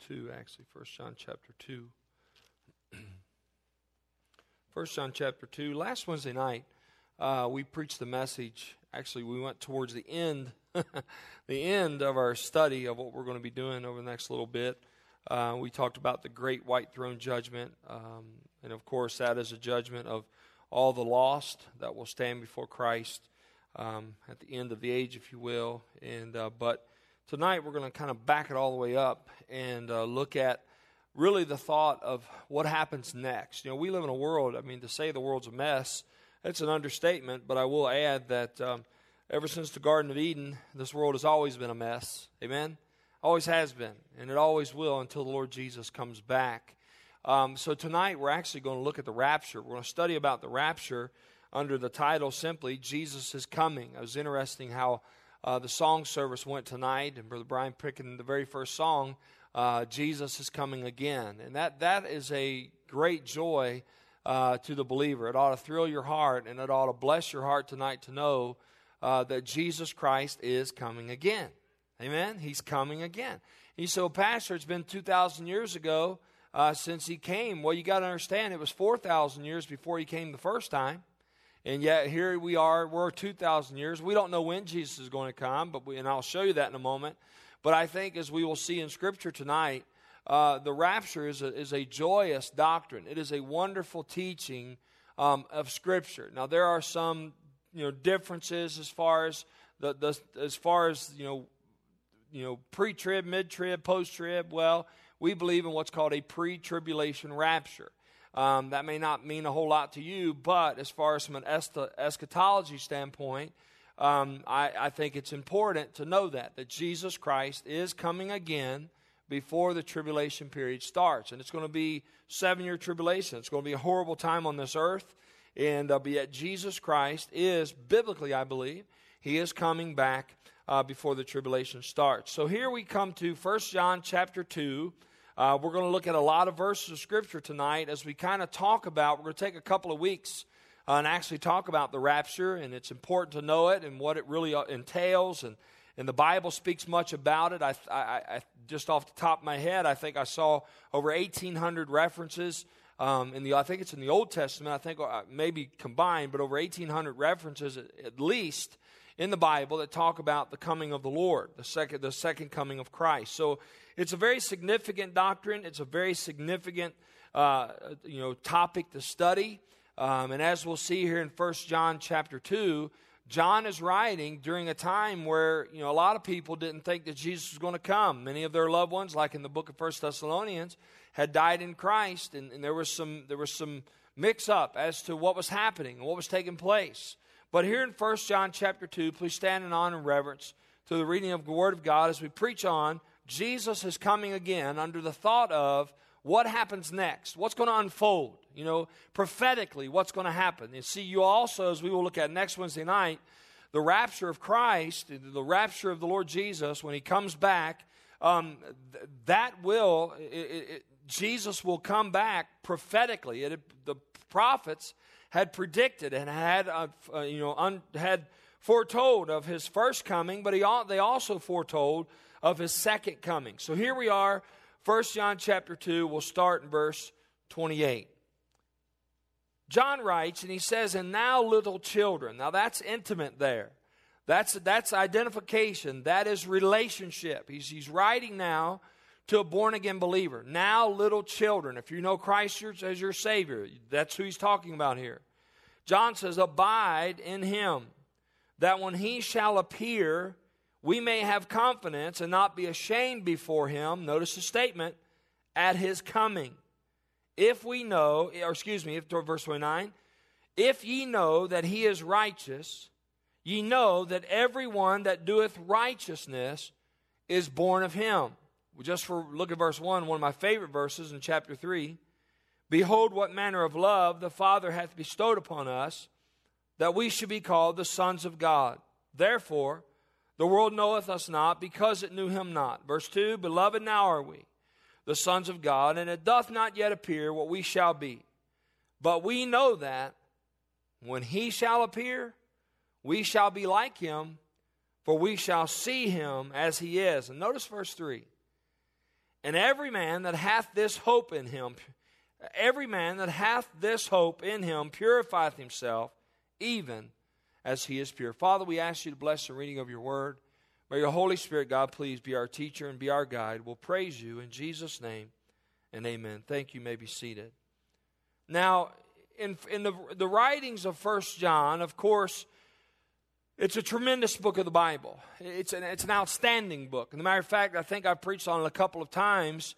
2, actually. 1 John chapter 2. 1 John chapter 2. Last Wednesday night, we preached the message. Actually, we went towards the end, the end of our study of what we're going to be doing over the next little bit. We talked about the great white throne judgment. And of course, that is a judgment of all the lost that will stand before Christ at the end of the age, if you will. But tonight we're going to kind of back it all the way up and look at really the thought of what happens next. You know, we live in a world, I mean, to say the world's a mess, that's an understatement, but I will add that ever since the Garden of Eden, this world has always been a mess. Amen? Always has been, and it always will until the Lord Jesus comes back. So tonight we're actually going to look at the rapture. We're going to study about the rapture under the title simply, Jesus is Coming. It was interesting how the song service went tonight, and Brother Brian picking the very first song, Jesus is Coming Again. And that is a great joy to the believer. It ought to thrill your heart, and it ought to bless your heart tonight to know that Jesus Christ is coming again. Amen? He's coming again. And you say, well, Pastor, it's been 2,000 years ago since he came. Well, you got to understand, it was 4,000 years before he came the first time. And yet here we are, we're 2,000 years. We don't know when Jesus is going to come, and I'll show you that in a moment. But I think as we will see in Scripture tonight, the rapture is a joyous doctrine. It is a wonderful teaching of Scripture. Now there are some differences as far as pre-trib, mid-trib, post-trib. Well, we believe in what's called a pre-tribulation rapture. That may not mean a whole lot to you, but as far as from an eschatology standpoint, I think it's important to know that Jesus Christ is coming again before the tribulation period starts. And it's going to be 7-year tribulation. It's going to be a horrible time on this earth. But yet Jesus Christ is, biblically I believe, he is coming back before the tribulation starts. So here we come to 1 John chapter 2. We're going to look at a lot of verses of Scripture tonight as we kind of talk about, we're going to take a couple of weeks and actually talk about the rapture, and it's important to know it and what it really entails, and the Bible speaks much about it. I just off the top of my head, I think I saw over 1,800 references I think it's in the Old Testament, I think maybe combined, but over 1,800 references at least in the Bible that talk about the coming of the Lord, the second coming of Christ. So it's a very significant doctrine. It's a very significant topic to study. And as we'll see here in 1 John chapter 2, John is writing during a time where a lot of people didn't think that Jesus was going to come. Many of their loved ones, like in the book of 1 Thessalonians, had died in Christ, and there was some mix-up as to what was happening and what was taking place. But here in 1 John chapter 2, please stand in honor and reverence to the reading of the Word of God as we preach on Jesus is coming again under the thought of what happens next, what's going to unfold, prophetically what's going to happen. You see, you also, as we will look at next Wednesday night, the rapture of Christ, the rapture of the Lord Jesus when he comes back, Jesus will come back prophetically. The prophets had predicted and had foretold of his first coming, but they also foretold of his second coming. So here we are, 1 John chapter 2, we'll start in verse 28. John writes, and he says, "And now little children." Now that's intimate there. That's identification. That is relationship. He's writing now to a born-again believer. Now little children. If you know Christ as your Savior, that's who he's talking about here. John says, "Abide in him, that when he shall appear, we may have confidence and not be ashamed before him," notice the statement, "at his coming. If verse 29, if ye know that he is righteous, ye know that everyone that doeth righteousness is born of him." Look at verse 1, one of my favorite verses in chapter 3. "Behold, what manner of love the Father hath bestowed upon us, that we should be called the sons of God. Therefore, the world knoweth us not, because it knew him not." Verse 2, "Beloved, now are we the sons of God, and it doth not yet appear what we shall be. But we know that when he shall appear, we shall be like him, for we shall see him as he is." And notice verse 3. And every man that hath this hope in him, purifieth himself, even as he is pure. Father, we ask you to bless the reading of your word. May your Holy Spirit, God, please be our teacher and be our guide. We'll praise you in Jesus' name, and amen. Thank you. You may be seated. Now, in the writings of 1 John, of course, it's a tremendous book of the Bible. It's an outstanding book. As a matter of fact, I think I've preached on it a couple of times,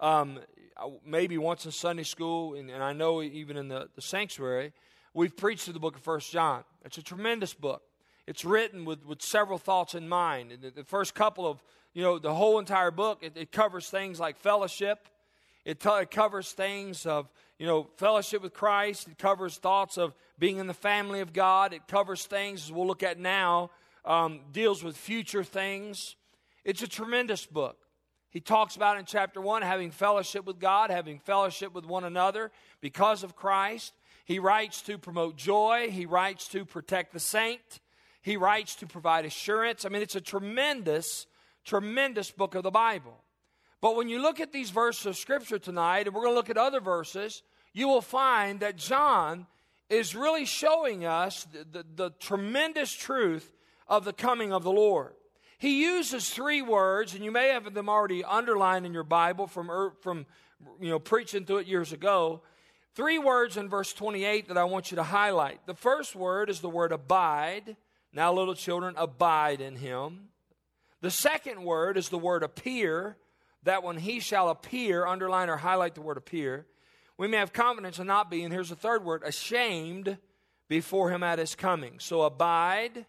maybe once in Sunday school, and I know even in the sanctuary, we've preached through the book of 1 John. It's a tremendous book. It's written with several thoughts in mind. And the first couple of, the whole entire book, it covers things like fellowship. It covers things of, fellowship with Christ. It covers thoughts of being in the family of God. It covers things, as we'll look at now, deals with future things. It's a tremendous book. He talks about in chapter 1 having fellowship with God, having fellowship with one another because of Christ. He writes to promote joy. He writes to protect the saint. He writes to provide assurance. I mean, it's a tremendous, tremendous book of the Bible. But when you look at these verses of Scripture tonight, and we're going to look at other verses, you will find that John is really showing us the tremendous truth of the coming of the Lord. He uses three words, and you may have them already underlined in your Bible from preaching through it years ago. Three words in verse 28 that I want you to highlight. The first word is the word abide. Now, little children, abide in him. The second word is the word appear. That when he shall appear, underline or highlight the word appear, we may have confidence and not be, and here's the third word, ashamed before him at his coming. So abide,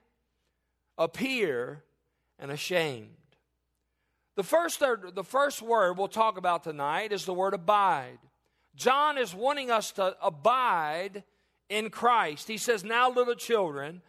appear, and ashamed. The first word we'll talk about tonight is the word abide. John is wanting us to abide in Christ. He says, now little children,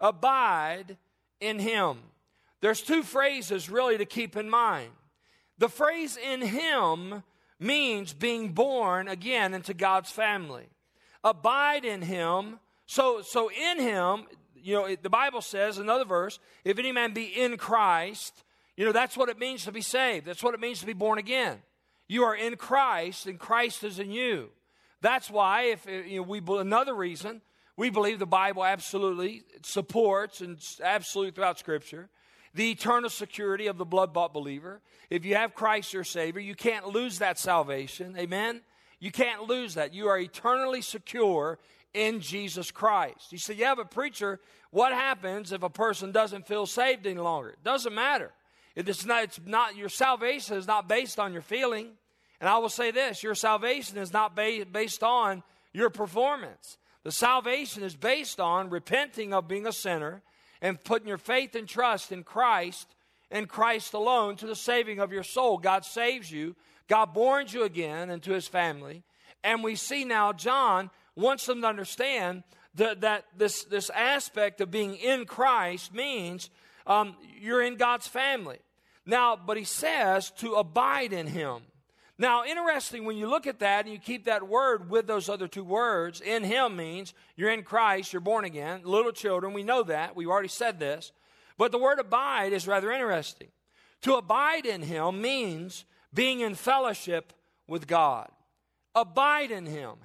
abide in him. There's two phrases really to keep in mind. The phrase in him means being born again into God's family. Abide in him. So in him, the Bible says, another verse, if any man be in Christ, that's what it means to be saved. That's what it means to be born again. You are in Christ, and Christ is in you. That's why, another reason, we believe the Bible absolutely supports and absolutely throughout Scripture the eternal security of the blood-bought believer. If you have Christ your Savior, you can't lose that salvation. Amen? You can't lose that. You are eternally secure in Jesus Christ. You say, yeah, but preacher, what happens if a person doesn't feel saved any longer? It doesn't matter. It's not your salvation is not based on your feeling. And I will say this, your salvation is not based on your performance. The salvation is based on repenting of being a sinner and putting your faith and trust in Christ and Christ alone to the saving of your soul. God saves you. God borns you again into his family. And we see now John wants them to understand that this aspect of being in Christ means you're in God's family. Now, but he says to abide in him. Now, interesting, when you look at that and you keep that word with those other two words, in him means you're in Christ, you're born again, little children, we know that, we've already said this. But the word abide is rather interesting. To abide in him means being in fellowship with God. Abide in him,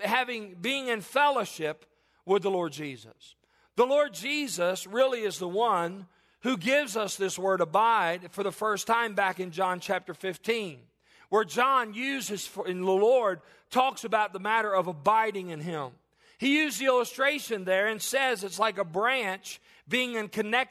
being in fellowship with the Lord Jesus. The Lord Jesus really is the one who gives us this word abide for the first time back in John chapter 15. Where John uses, and the Lord talks about the matter of abiding in him. He used the illustration there and says it's like a branch being in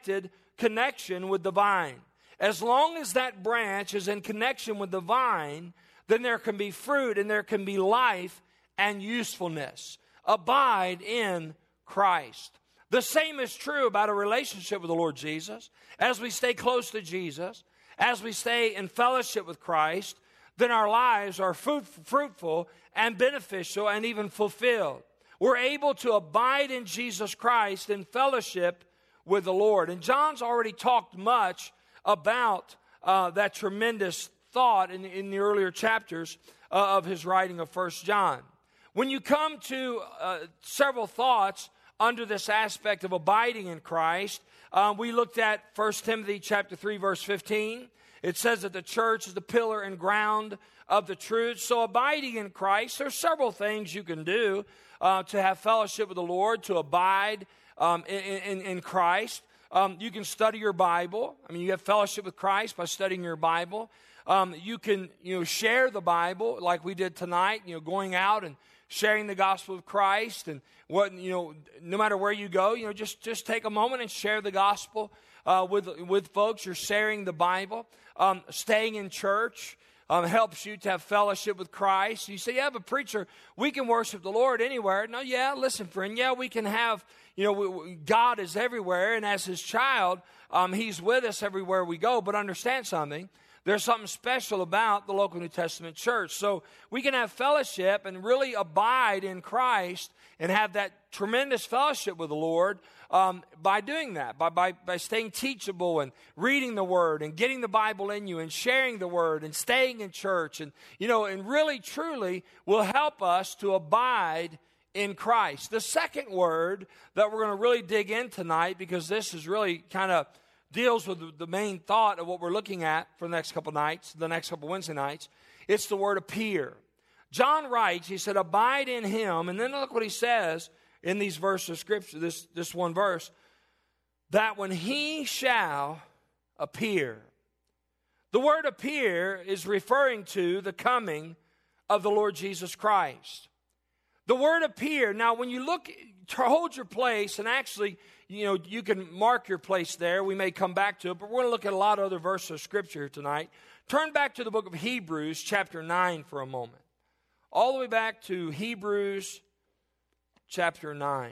connection with the vine. As long as that branch is in connection with the vine, then there can be fruit and there can be life and usefulness. Abide in Christ. The same is true about a relationship with the Lord Jesus. As we stay close to Jesus, as we stay in fellowship with Christ, then our lives are fruitful and beneficial and even fulfilled. We're able to abide in Jesus Christ in fellowship with the Lord. And John's already talked much about that tremendous thought in the earlier chapters of his writing of 1 John. When you come to several thoughts under this aspect of abiding in Christ. We looked at 1 Timothy chapter 3, verse 15. It says that the church is the pillar and ground of the truth. So abiding in Christ, there's several things you can do to have fellowship with the Lord, to abide in Christ. You can study your Bible. I mean, you have fellowship with Christ by studying your Bible. You can, share the Bible like we did tonight, going out and sharing the gospel of Christ. And no matter where you go, just take a moment and share the gospel with folks. You're sharing the Bible. Staying in church helps you to have fellowship with Christ. You say, yeah, but preacher, we can worship the Lord anywhere. No, yeah, listen, friend. Yeah, we can have, God is everywhere. And as his child, he's with us everywhere we go. But understand something. There's something special about the local New Testament church. So we can have fellowship and really abide in Christ and have that tremendous fellowship with the Lord by doing that, by staying teachable and reading the Word and getting the Bible in you and sharing the Word and staying in church. And, and really, truly will help us to abide in Christ. The second word that we're going to really dig in tonight, because this is really kind of deals with the main thought of what we're looking at for the next couple nights, the next couple Wednesday nights. It's the word appear. John writes, he said, abide in him. And then look what he says in these verses of Scripture, this one verse, that when he shall appear. The word appear is referring to the coming of the Lord Jesus Christ. The word appear, now when you look, hold your place, and actually, you can mark your place there. We may come back to it, but we're going to look at a lot of other verses of Scripture tonight. Turn back to the book of Hebrews, chapter 9 for a moment. All the way back to Hebrews, chapter 9.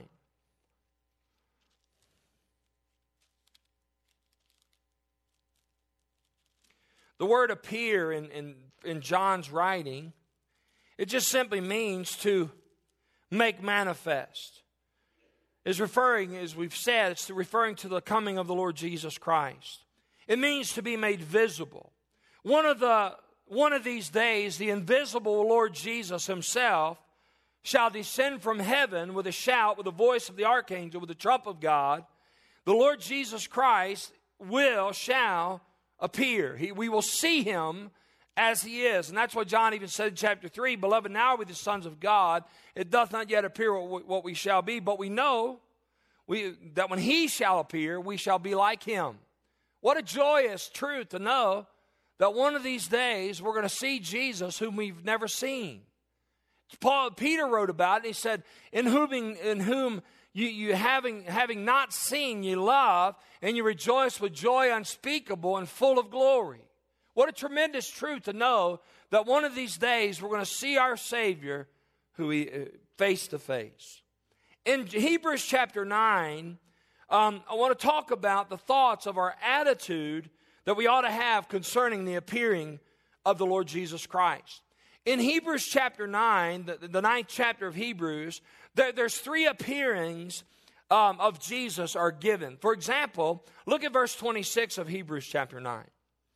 The word appear in John's writing, it just simply means to make manifest. Is referring, as we've said, it's referring to the coming of the Lord Jesus Christ. It means to be made visible. One of these days, the invisible Lord Jesus himself shall descend from heaven with a shout, with the voice of the archangel, with the trump of God. The Lord Jesus Christ shall appear. We will see him as he is. And that's what John even said in chapter 3, beloved, now are we the sons of God. It doth not yet appear what we shall be, but we know that when he shall appear, we shall be like him. What a joyous truth to know that one of these days we're going to see Jesus whom we've never seen. Peter wrote about it. He said, in whom you having not seen, you love, and you rejoice with joy unspeakable and full of glory. What a tremendous truth to know that one of these days we're going to see our Savior face to face. In Hebrews chapter 9, I want to talk about the thoughts of our attitude that we ought to have concerning the appearing of the Lord Jesus Christ. In Hebrews chapter 9, the ninth chapter of Hebrews, there's three appearings of Jesus are given. For example, look at verse 26 of Hebrews chapter 9.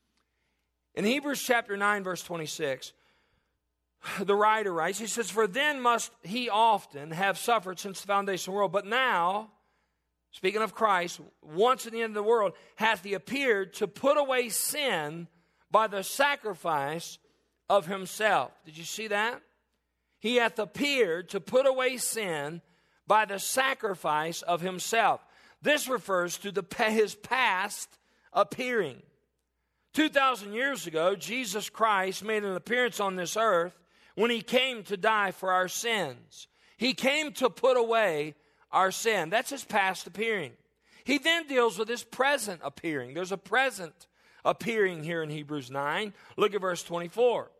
In Hebrews chapter 9, verse 26, the writer writes, he says, for then must he often have suffered since the foundation of the world. But now, speaking of Christ, once at the end of the world, hath he appeared to put away sin by the sacrifice of himself. Did you see that? He hath appeared to put away sin by the sacrifice of himself. This refers to his past appearing. 2,000 years ago, Jesus Christ made an appearance on this earth when he came to die for our sins. He came to put away our sin. That's his past appearing. He then deals with his present appearing. There's a present appearing here in Hebrews 9. Look at verse 24.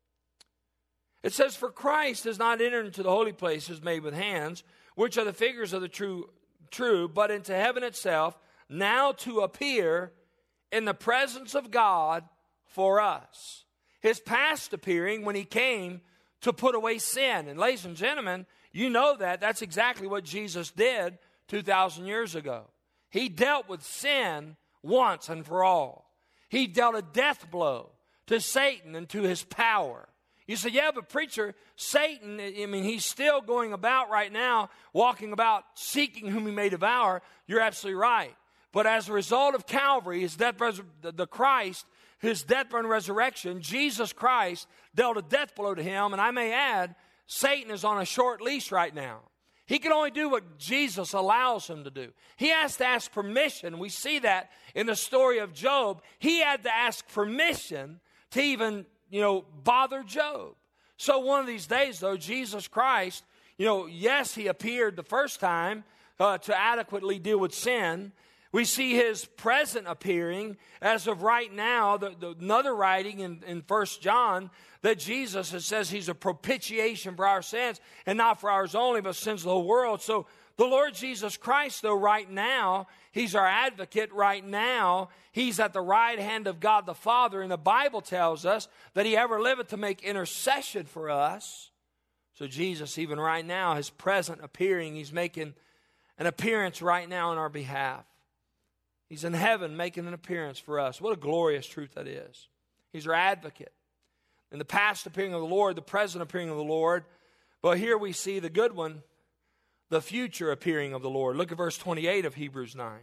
It says, for Christ has not entered into the holy places made with hands, which are the figures of the true, but into heaven itself, now to appear in the presence of God for us. His past appearing when he came to put away sin. And ladies and gentlemen, you know that's exactly what Jesus did 2,000 years ago. He dealt with sin once and for all. He dealt a death blow to Satan and to his power. You say, yeah, but preacher, Satan, I mean, he's still going about right now, walking about seeking whom he may devour. You're absolutely right. But as a result of Calvary, his death, the Christ, his death and resurrection, Jesus Christ dealt a death blow to him. And I may add, Satan is on a short leash right now. He can only do what Jesus allows him to do. He has to ask permission. We see that in the story of Job. He had to ask permission to even, bother Job. So one of these days, though, Jesus Christ, yes, he appeared the first time to adequately deal with sin. We see his present appearing as of right now. Another writing in 1 John that Jesus, it says he's a propitiation for our sins, and not for ours only, but sins of the whole world. So the Lord Jesus Christ, though, right now, he's our advocate. Right now, he's at the right hand of God the Father, and the Bible tells us that he ever liveth to make intercession for us. So Jesus, even right now, his present appearing, he's making an appearance right now on our behalf. He's in heaven making an appearance for us. What a glorious truth that is. He's our advocate. In the past appearing of the Lord, the present appearing of the Lord. But here we see the good one, the future appearing of the Lord. Look at verse 28 of Hebrews 9.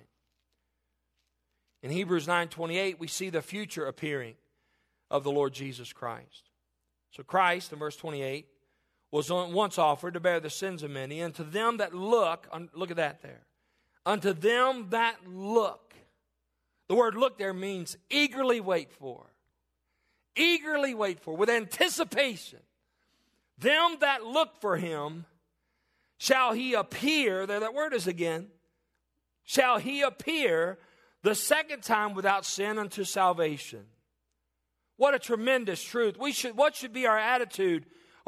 In Hebrews 9:28, we see the future appearing of the Lord Jesus Christ. So Christ, in verse 28, was once offered to bear the sins of many, and to them that look at that there. Unto them that look. The word look there means eagerly wait for. Eagerly wait for, with anticipation. Them that look for him, shall he appear, there that word is again, shall he appear the second time without sin unto salvation. What a tremendous truth. What should be our attitude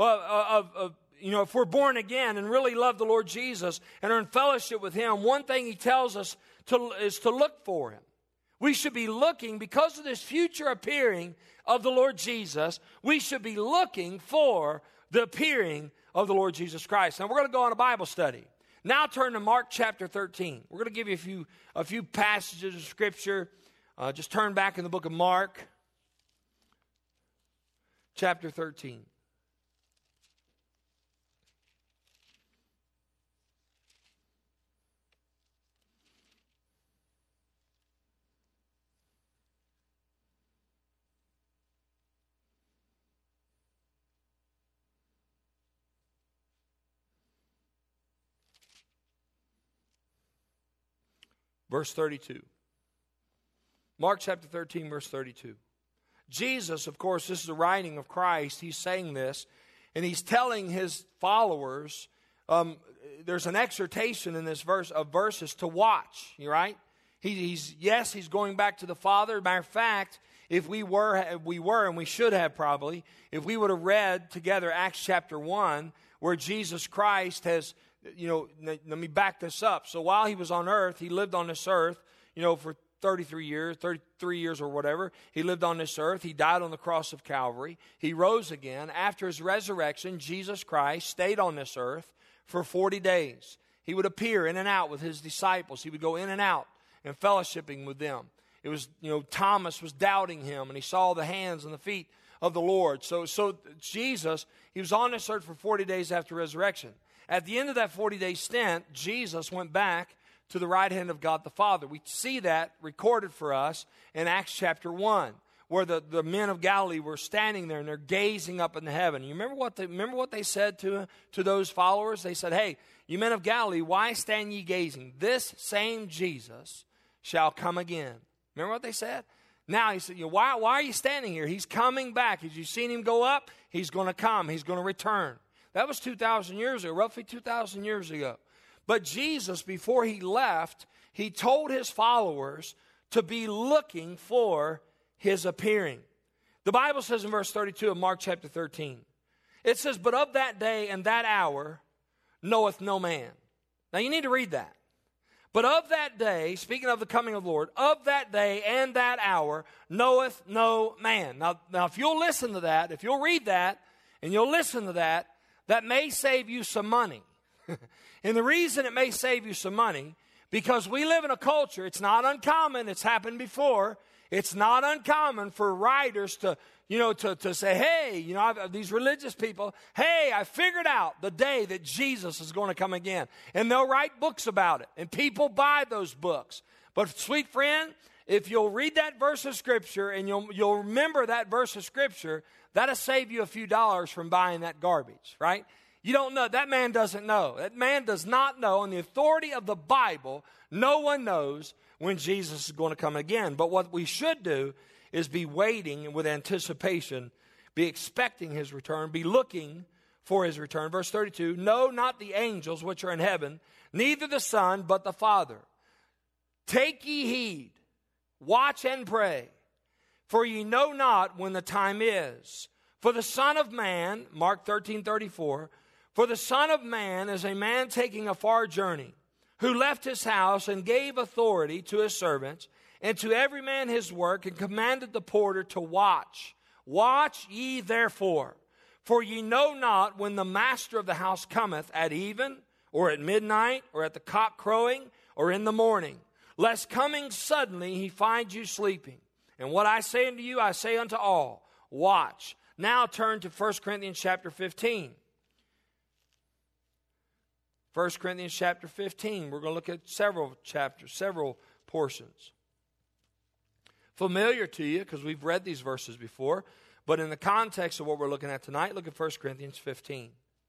if we're born again and really love the Lord Jesus and are in fellowship with him? One thing he tells us is to look for him. We should be looking, because of this future appearing of the Lord Jesus, we should be looking for the appearing of the Lord Jesus Christ. Now we're going to go on a Bible study. Now turn to Mark chapter 13. We're going to give you a few passages of Scripture. Just turn back in the book of Mark, chapter 13. Verse 32. Mark chapter 13, verse 32. Jesus, of course, this is the writing of Christ. He's saying this, and he's telling his followers, there's an exhortation in this verse of verses to watch, right? He's going back to the Father. Matter of fact, if we were, and we should have probably, if we would have read together Acts chapter 1, where Jesus Christ has, let me back this up. So while he was on earth, he lived on this earth, for 33 years or whatever. He lived on this earth. He died on the cross of Calvary. He rose again. After his resurrection, Jesus Christ stayed on this earth for 40 days. He would appear in and out with his disciples. He would go in and out and fellowshipping with them. It was, Thomas was doubting him, and he saw the hands and the feet of the Lord. So Jesus, he was on this earth for 40 days after resurrection. At the end of that 40-day stint, Jesus went back to the right hand of God the Father. We see that recorded for us in Acts chapter 1, where the men of Galilee were standing there and they're gazing up into heaven. You remember what they said to those followers? They said, "Hey, you men of Galilee, why stand ye gazing? This same Jesus shall come again." Remember what they said? Now he said, why are you standing here? He's coming back. As you've seen him go up, he's going to come. He's going to return. That was 2,000 years ago, roughly 2,000 years ago. But Jesus, before he left, he told his followers to be looking for his appearing. The Bible says in verse 32 of Mark chapter 13, it says, "But of that day and that hour knoweth no man." Now you need to read that. "But of that day," speaking of the coming of the Lord, "of that day and that hour knoweth no man." Now if you'll listen to that, if you'll read that, and you'll listen to that, that may save you some money. And the reason it may save you some money, because we live in a culture, it's not uncommon, it's happened before, It's not uncommon for writers to say, hey, these religious people, hey, I figured out the day that Jesus is going to come again. And they'll write books about it. And people buy those books. But sweet friend, if you'll read that verse of Scripture and you'll remember that verse of Scripture, that'll save you a few dollars from buying that garbage, right? You don't know. That man doesn't know. That man does not know. On the authority of the Bible, no one knows when Jesus is going to come again. But what we should do is be waiting with anticipation, be expecting his return, be looking for his return. Verse 32, no, not the angels which are in heaven, neither the Son, but the Father. Take ye heed, watch and pray, for ye know not when the time is. For the Son of Man, Mark 13:34, for the Son of Man is a man taking a far journey, who left his house and gave authority to his servants, and to every man his work, and commanded the porter to watch. Watch ye therefore, for ye know not when the master of the house cometh, at even, or at midnight, or at the cock crowing, or in the morning, lest coming suddenly he find you sleeping. And what I say unto you, I say unto all, watch. Now turn to 1 Corinthians chapter 15. 1 Corinthians chapter 15. We're going to look at several chapters, several portions. Familiar to you because we've read these verses before, but in the context of what we're looking at tonight, look at 1 Corinthians 15.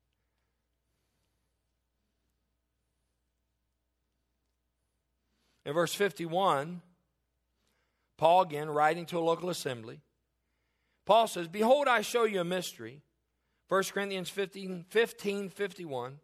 In verse 51, Paul again writing to a local assembly, Paul says, behold, I show you a mystery. 1 Corinthians 15:51.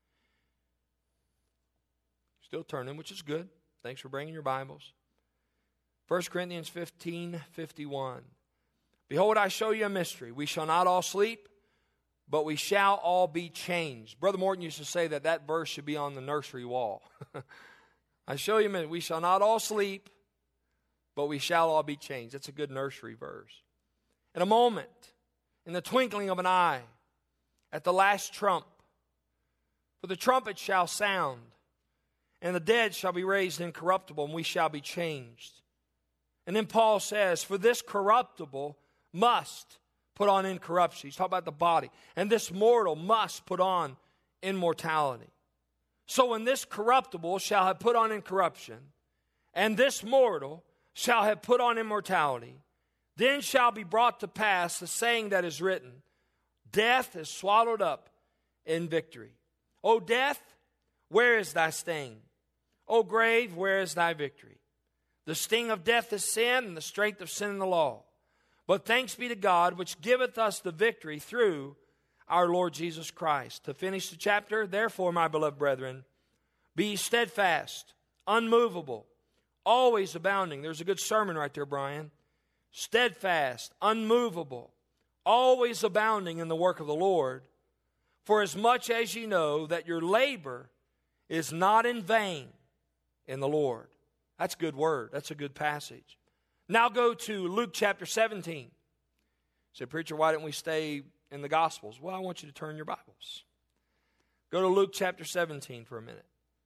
Still turning, which is good. Thanks for bringing your Bibles. 1 Corinthians 15:51. Behold, I show you a mystery. We shall not all sleep, but we shall all be changed. Brother Morton used to say that verse should be on the nursery wall. I show you a mystery. We shall not all sleep, but we shall all be changed. That's a good nursery verse. In a moment, in the twinkling of an eye, at the last trump, for the trumpet shall sound, and the dead shall be raised incorruptible, and we shall be changed. And then Paul says, for this corruptible must put on incorruption. He's talking about the body. And this mortal must put on immortality. So when this corruptible shall have put on incorruption, and this mortal shall have put on immortality, then shall be brought to pass the saying that is written, death is swallowed up in victory. O death, where is thy sting? O grave, where is thy victory? The sting of death is sin, and the strength of sin in the law. But thanks be to God, which giveth us the victory through our Lord Jesus Christ. To finish the chapter, therefore, my beloved brethren, be steadfast, unmovable, always abounding. There's a good sermon right there, Brian. Steadfast, unmovable, always abounding in the work of the Lord, for as much as ye know that your labor is not in vain in the Lord. That's a good word. That's a good passage. Now go to Luke chapter 17. Say, preacher, why didn't we stay in the Gospels? Well, I want you to turn your Bibles. Go to Luke chapter 17 for a minute.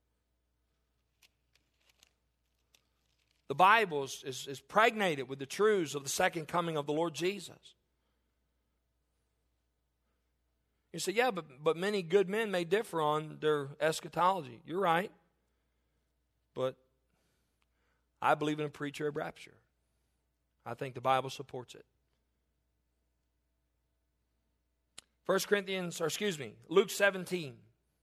The Bible is pregnated with the truths of the second coming of the Lord Jesus. You say, yeah, but many good men may differ on their eschatology. You're right. But I believe in a pre-trib rapture. I think the Bible supports it. Luke 17.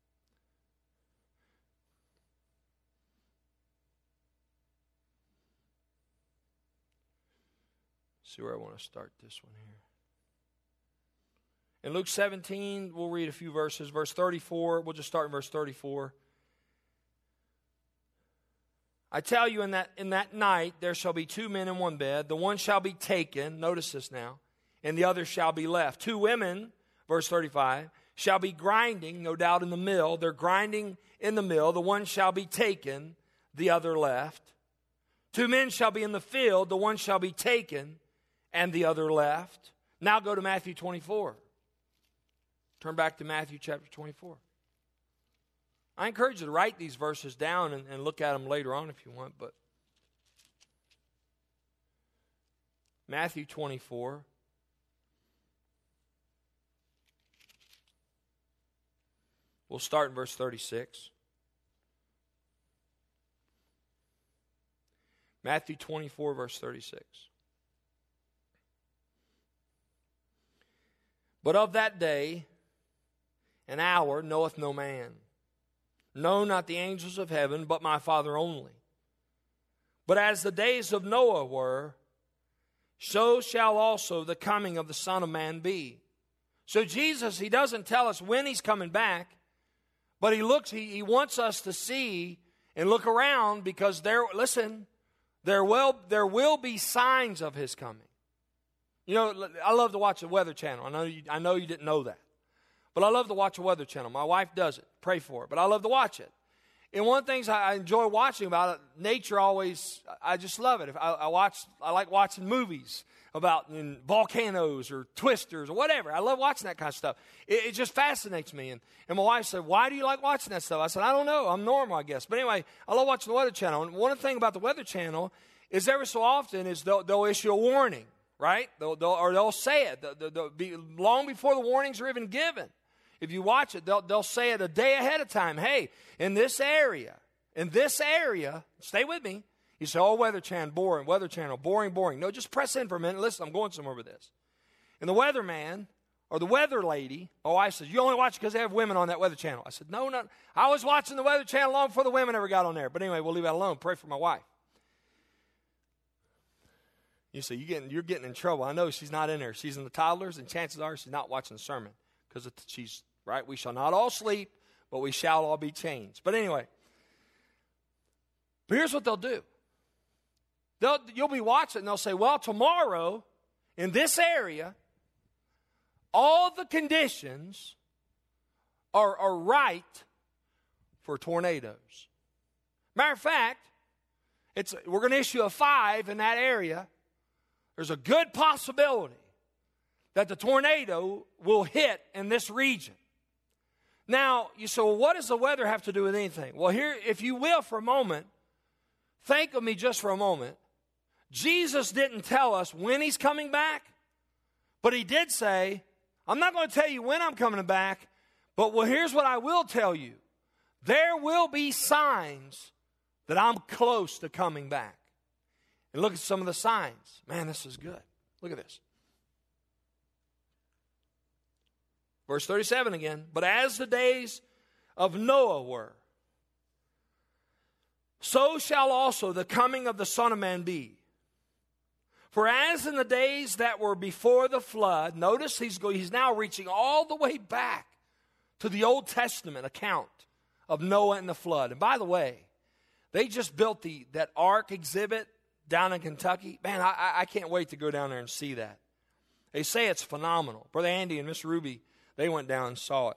See where I want to start this one here. In Luke 17, we'll read a few verses. Verse 34, we'll just start in verse 34. I tell you, in that night there shall be two men in one bed. The one shall be taken, notice this now, and the other shall be left. Two women, verse 35, shall be grinding, no doubt, in the mill. They're grinding in the mill. The one shall be taken, the other left. Two men shall be in the field. The one shall be taken, and the other left. Now go to Matthew 24. Turn back to Matthew chapter 24. I encourage you to write these verses down and look at them later on if you want. But Matthew 24. We'll start in verse 36. Matthew 24, verse 36. But of that day and hour knoweth no man, no, not the angels of heaven, but my Father only. But as the days of Noah were, so shall also the coming of the Son of Man be. So Jesus, he doesn't tell us when he's coming back, but he wants us to see and look around, because there will be signs of his coming. You know, I love to watch the Weather Channel. I know you didn't know that. But I love to watch the Weather Channel. My wife does it. Pray for it. But I love to watch it. And one of the things I enjoy watching about it, nature always, I just love it. I like watching movies about volcanoes or twisters or whatever. I love watching that kind of stuff. It just fascinates me. And my wife said, "Why do you like watching that stuff?" I said, "I don't know. I'm normal, I guess." But anyway, I love watching the Weather Channel. And one thing about the Weather Channel is every so often is they'll issue a warning, right? They'll say it. They'll be long before the warnings are even given. If you watch it, they'll say it a day ahead of time. Hey, in this area, stay with me. You say, "Oh, Weather Channel, boring. No, just press in for a minute. Listen, I'm going somewhere with this. And the weatherman or the weather lady, I said, "You only watch it because they have women on that Weather Channel." I said, No. I was watching the Weather Channel long before the women ever got on there. But anyway, we'll leave that alone. Pray for my wife. You say, you're getting in trouble. I know she's not in there. She's in the toddlers, and chances are she's not watching the sermon, because she's, right? We shall not all sleep, but we shall all be changed. But anyway, but here's what they'll do. You'll be watching, and they'll say, "Well, tomorrow in this area, all the conditions are right for tornadoes. Matter of fact, we're going to issue a 5 in that area. There's a good possibility that the tornado will hit in this region." Now, you say, "Well, what does the weather have to do with anything?" Well, here, if you will, for a moment, think of me just for a moment. Jesus didn't tell us when he's coming back, but he did say, "I'm not going to tell you when I'm coming back, but here's what I will tell you. There will be signs that I'm close to coming back." And look at some of the signs. Man, this is good. Look at this. Verse 37 again. "But as the days of Noah were, so shall also the coming of the Son of Man be. For as in the days that were before the flood," notice he's now reaching all the way back to the Old Testament account of Noah and the flood. And by the way, they just built that Ark exhibit down in Kentucky. Man, I can't wait to go down there and see that. They say it's phenomenal. Brother Andy and Miss Ruby, they went down and saw it.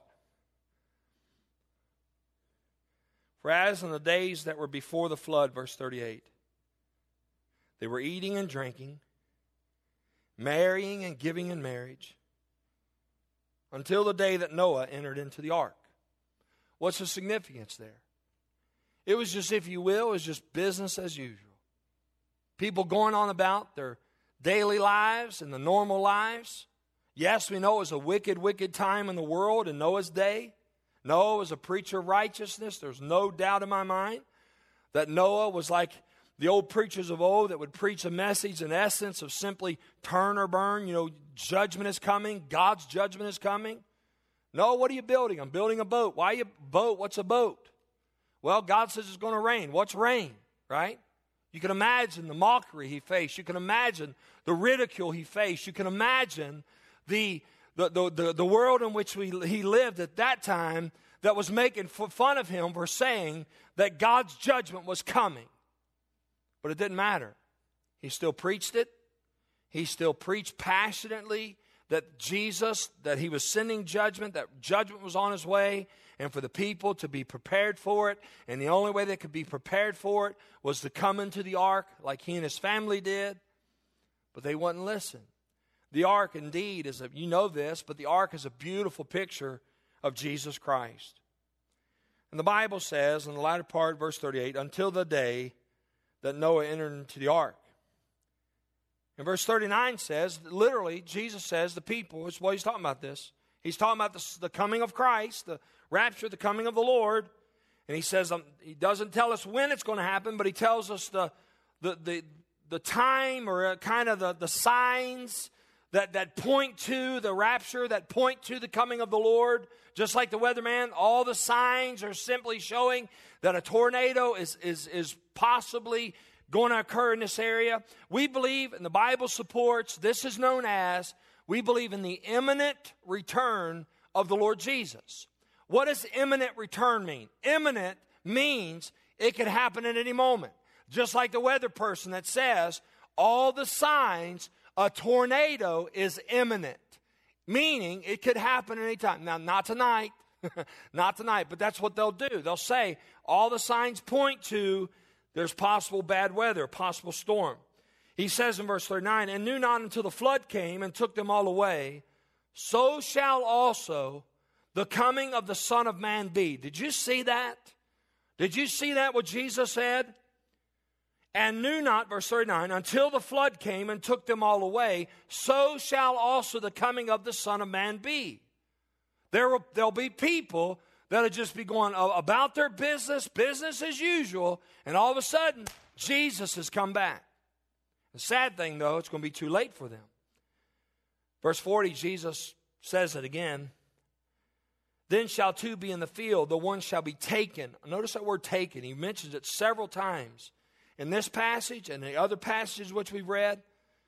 "For as in the days that were before the flood," verse 38, "they were eating and drinking, marrying and giving in marriage, until the day that Noah entered into the ark." What's the significance there? It was just, if you will, it was just business as usual. People going on about their daily lives and the normal lives. Yes, we know it was a wicked, wicked time in the world in Noah's day. Noah was a preacher of righteousness. There's no doubt in my mind that Noah was like the old preachers of old that would preach a message in essence of simply turn or burn. Judgment is coming. God's judgment is coming. No, what are you building? I'm building a boat. Why you boat? What's a boat? Well, God says it's going to rain. What's rain, right? You can imagine the mockery he faced. You can imagine the ridicule he faced. You can imagine the world in which he lived at that time that was making fun of him for saying that God's judgment was coming. But it didn't matter. He still preached it. He still preached passionately that that he was sending judgment, that judgment was on his way, and for the people to be prepared for it. And the only way they could be prepared for it was to come into the ark like he and his family did. But they wouldn't listen. The ark indeed is you know this, but the ark is a beautiful picture of Jesus Christ. And the Bible says in the latter part, verse 38, until the day that Noah entered into the ark. And verse 39 says, literally, Jesus says, the people, is what he's talking about this. He's talking about the coming of Christ, the rapture, the coming of the Lord. And he says, he doesn't tell us when it's going to happen, but he tells us the time, or kind of the signs that point to the rapture, that point to the coming of the Lord. Just like the weatherman, all the signs are simply showing that a tornado is possibly going to occur in this area. We believe, and the Bible supports, this is known as, we believe in the imminent return of the Lord Jesus. What does imminent return mean? Imminent means it could happen at any moment. Just like the weather person that says, all the signs, a tornado is imminent. Meaning it could happen at any time. Now, not tonight. Not tonight, but that's what they'll do. They'll say, all the signs point to there's possible bad weather, possible storm. He says in verse 39, and knew not until the flood came and took them all away, so shall also the coming of the Son of Man be. Did you see that? Did you see that, what Jesus said? And knew not, verse 39, until the flood came and took them all away, so shall also the coming of the Son of Man be. There'll be people that'll just be going about their business as usual, and all of a sudden, Jesus has come back. The sad thing, though, it's going to be too late for them. Verse 40, Jesus says it again. Then shall two be in the field, the one shall be taken. Notice that word taken. He mentions it several times in this passage and the other passages which we've read.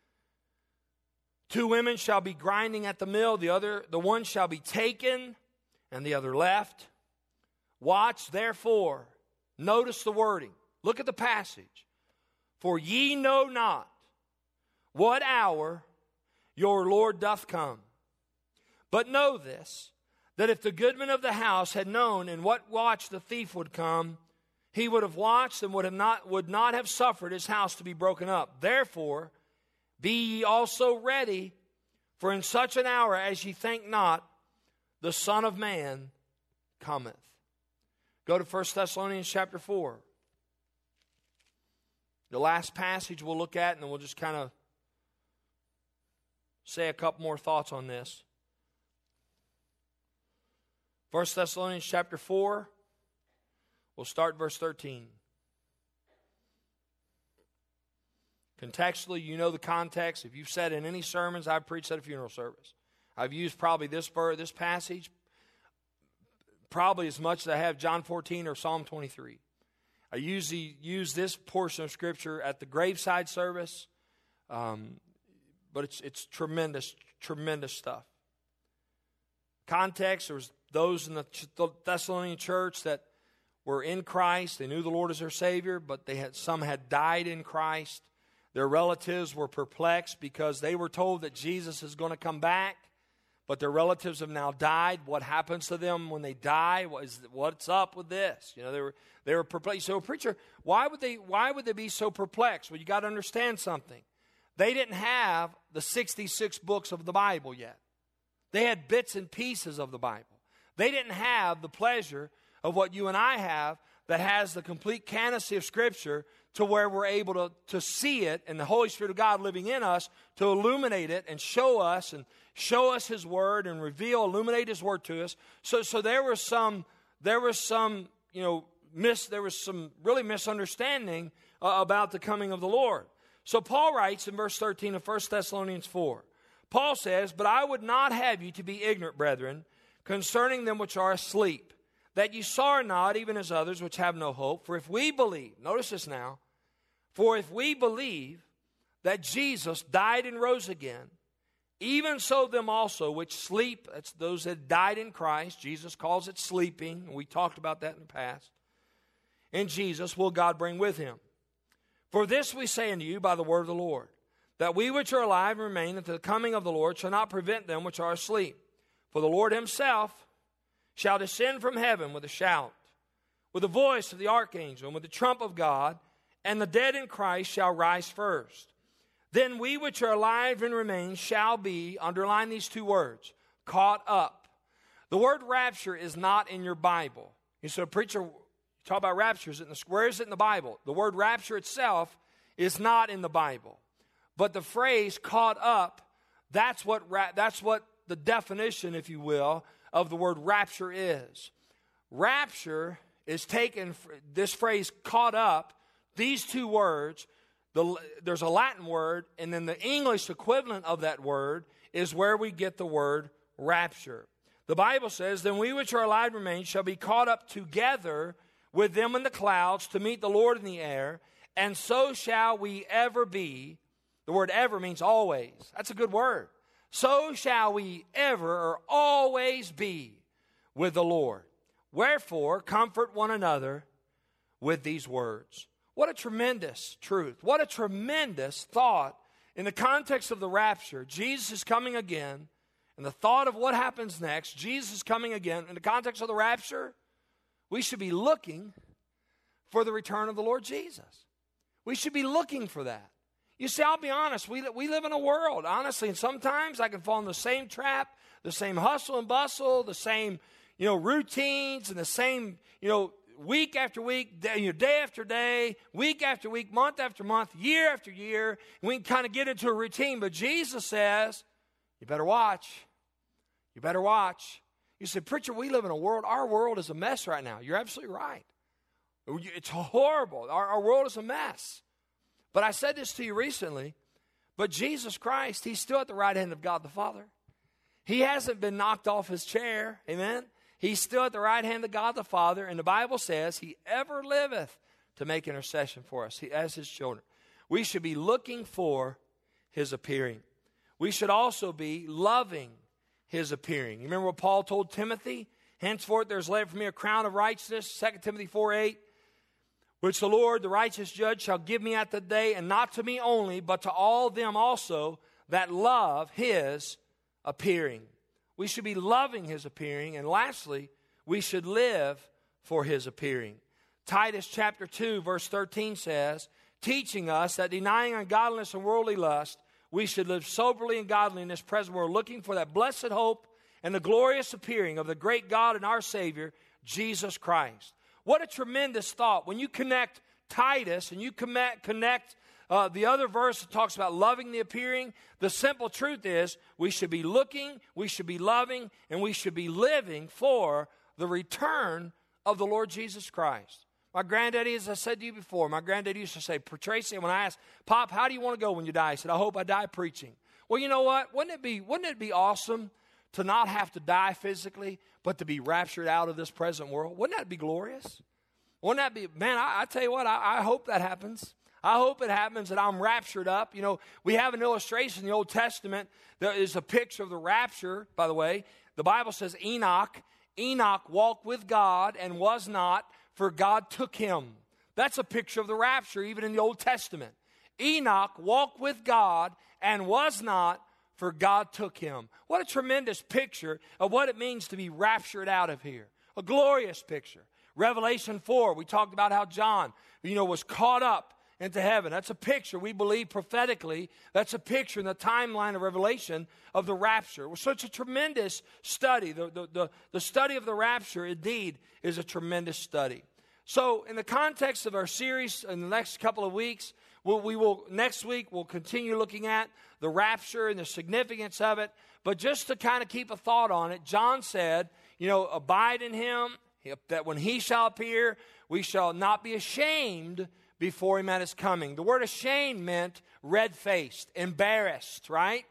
Two women shall be grinding at the mill, the one shall be taken and the other left. Watch therefore. Notice the wording. Look at the passage. For ye know not what hour your Lord doth come. But know this, that if the goodman of the house had known in what watch the thief would come, he would have watched and would not have suffered his house to be broken up. Therefore, be ye also ready, for in such an hour as ye think not, the Son of Man cometh. Go to 1 Thessalonians chapter 4. The last passage we'll look at, and then we'll just kind of say a couple more thoughts on this. 1 Thessalonians chapter 4, we'll start verse 13. Contextually, you know the context. If you've said in any sermons, I've preached at a funeral service. I've used probably this passage probably as much as I have John 14 or Psalm 23. I usually use this portion of Scripture at the graveside service, but it's tremendous, tremendous stuff. Context, there was those in the Thessalonian church that were in Christ. They knew the Lord as their Savior, but some had died in Christ. Their relatives were perplexed because they were told that Jesus is going to come back, but their relatives have now died. What happens to them when they die? What's up with this? You know, they were perplexed. So, preacher, why would they be so perplexed? Well, you got to understand something. They didn't have the 66 books of the Bible yet. They had bits and pieces of the Bible. They didn't have the pleasure of what you and I have, that has the complete canopy of Scripture, to where we're able to see it, and the Holy Spirit of God living in us to illuminate it and show us His Word and illuminate His Word to us. So there was some really misunderstanding about the coming of the Lord. So Paul writes in verse 13 of 1 Thessalonians 4. Paul says, but I would not have you to be ignorant, brethren, concerning them which are asleep, that ye sorrow not, even as others which have no hope. For if we believe, notice this now, for if we believe that Jesus died and rose again, even so them also which sleep, that's those that died in Christ, Jesus calls it sleeping, we talked about that in the past, in Jesus will God bring with Him. For this we say unto you by the word of the Lord, that we which are alive and remain until the coming of the Lord shall not prevent them which are asleep. For the Lord Himself shall descend from heaven with a shout, with the voice of the archangel, and with the trump of God, and the dead in Christ shall rise first. Then we which are alive and remain shall be, underline these two words, caught up. The word rapture is not in your Bible. You said, preacher, you talk about rapture, where is it in the Bible? The word rapture itself is not in the Bible. But the phrase caught up, that's what the definition, if you will, of the word rapture is. Rapture is taken, this phrase caught up, these two words, there's a Latin word, and then the English equivalent of that word is where we get the word rapture. The Bible says, then we which are alive and remain shall be caught up together with them in the clouds to meet the Lord in the air, and so shall we ever be. The word ever means always. That's a good word. So shall we ever or always be with the Lord. Wherefore, comfort one another with these words. What a tremendous truth. What a tremendous thought in the context of the rapture. Jesus is coming again. And the thought of what happens next, Jesus is coming again. In the context of the rapture, we should be looking for the return of the Lord Jesus. We should be looking for that. You see, I'll be honest, we live in a world, honestly, and sometimes I can fall in the same trap, the same hustle and bustle, the same, routines, and the same, week after week, day after day, week after week, month after month, year after year. And we can kind of get into a routine, but Jesus says, you better watch. You better watch. You say, preacher, we live in a world, our world is a mess right now. You're absolutely right. It's horrible. Our world is a mess. But I said this to you recently, but Jesus Christ, he's still at the right hand of God the Father. He hasn't been knocked off his chair, amen? He's still at the right hand of God the Father, and the Bible says he ever liveth to make intercession for us as his children. We should be looking for his appearing. We should also be loving his appearing. You remember what Paul told Timothy? Henceforth there's laid for me a crown of righteousness, 2 Timothy 4:8. Which the Lord, the righteous judge, shall give me at the day, and not to me only, but to all them also that love his appearing. We should be loving his appearing. And lastly, we should live for his appearing. Titus chapter 2, verse 13 says, teaching us that denying ungodliness and worldly lust, we should live soberly in godliness in this present world, looking for that blessed hope and the glorious appearing of the great God and our Savior, Jesus Christ. What a tremendous thought. When you connect Titus and you connect the other verse that talks about loving the appearing, the simple truth is we should be looking, we should be loving, and we should be living for the return of the Lord Jesus Christ. My granddaddy, as I said to you before, my granddaddy used to say, Tracy, when I asked, Pop, how do you want to go when you die? He said, I hope I die preaching. Well, you know what? Wouldn't it be awesome to not have to die physically, but to be raptured out of this present world? Wouldn't that be glorious? Wouldn't that be, man, I tell you what, I hope that happens. I hope it happens that I'm raptured up. We have an illustration in the Old Testament. There is a picture of the rapture, by the way. The Bible says Enoch walked with God and was not, for God took him. That's a picture of the rapture, even in the Old Testament. Enoch walked with God and was not, for God took him. What a tremendous picture of what it means to be raptured out of here. A glorious picture. Revelation 4, we talked about how John, was caught up into heaven. That's a picture, we believe prophetically, that's a picture in the timeline of Revelation of the rapture. It was such a tremendous study. The study of the rapture, indeed, is a tremendous study. So, in the context of our series in the next couple of weeks, next week we'll continue looking at the rapture and the significance of it. But just to kind of keep a thought on it, John said, abide in him, that when he shall appear, we shall not be ashamed before him at his coming. The word ashamed meant red-faced, embarrassed, right?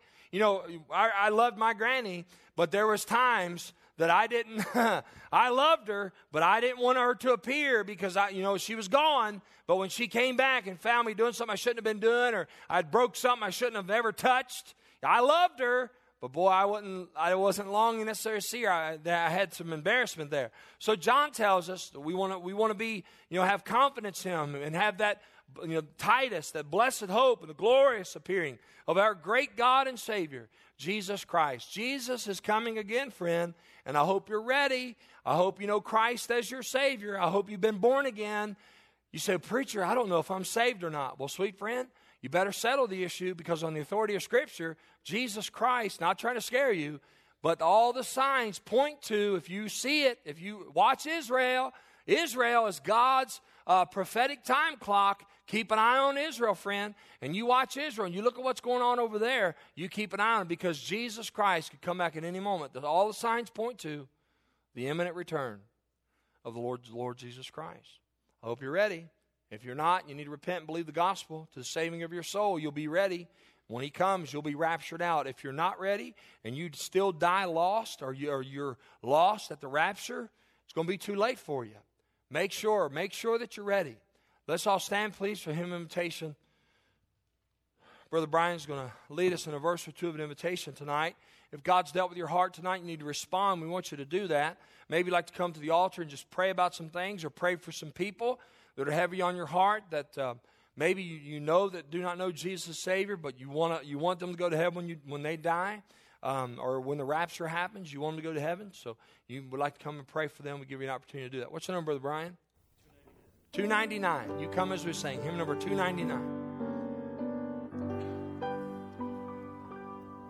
I loved my granny, but there was times that I didn't, I loved her, but I didn't want her to appear because she was gone. But when she came back and found me doing something I shouldn't have been doing, or I'd broke something I shouldn't have ever touched, I loved her, but boy, I wasn't longing necessarily to see her. I had some embarrassment there. So John tells us that we want to be, have confidence in him and have that, Titus, that blessed hope and the glorious appearing of our great God and Savior, Jesus Christ. Jesus is coming again, friend, and I hope you're ready. I hope you know Christ as your Savior. I hope you've been born again. You say, preacher, I don't know if I'm saved or not. Well, sweet friend, you better settle the issue, because on the authority of Scripture, Jesus Christ, not trying to scare you, but all the signs point to, if you see it, if you watch Israel is God's prophetic time clock. Keep an eye on Israel, friend. And you watch Israel and you look at what's going on over there. You keep an eye on it because Jesus Christ could come back at any moment. All the signs point to the imminent return of the Lord Jesus Christ. I hope you're ready. If you're not, you need to repent and believe the gospel to the saving of your soul. You'll be ready. When he comes, you'll be raptured out. If you're not ready and you still die lost or you're lost at the rapture, it's going to be too late for you. Make sure that you're ready. Let's all stand, please, for hymn invitation. Brother Brian's going to lead us in a verse or two of an invitation tonight. If God's dealt with your heart tonight, you need to respond. We want you to do that. Maybe you'd like to come to the altar and just pray about some things or pray for some people that are heavy on your heart that maybe you know that do not know Jesus as Savior, but you want them to go to heaven when they die, or when the rapture happens, you want them to go to heaven. So you would like to come and pray for them. We give you an opportunity to do that. What's the number, Brother Brian? 299. You come as we sing. Hymn number 299.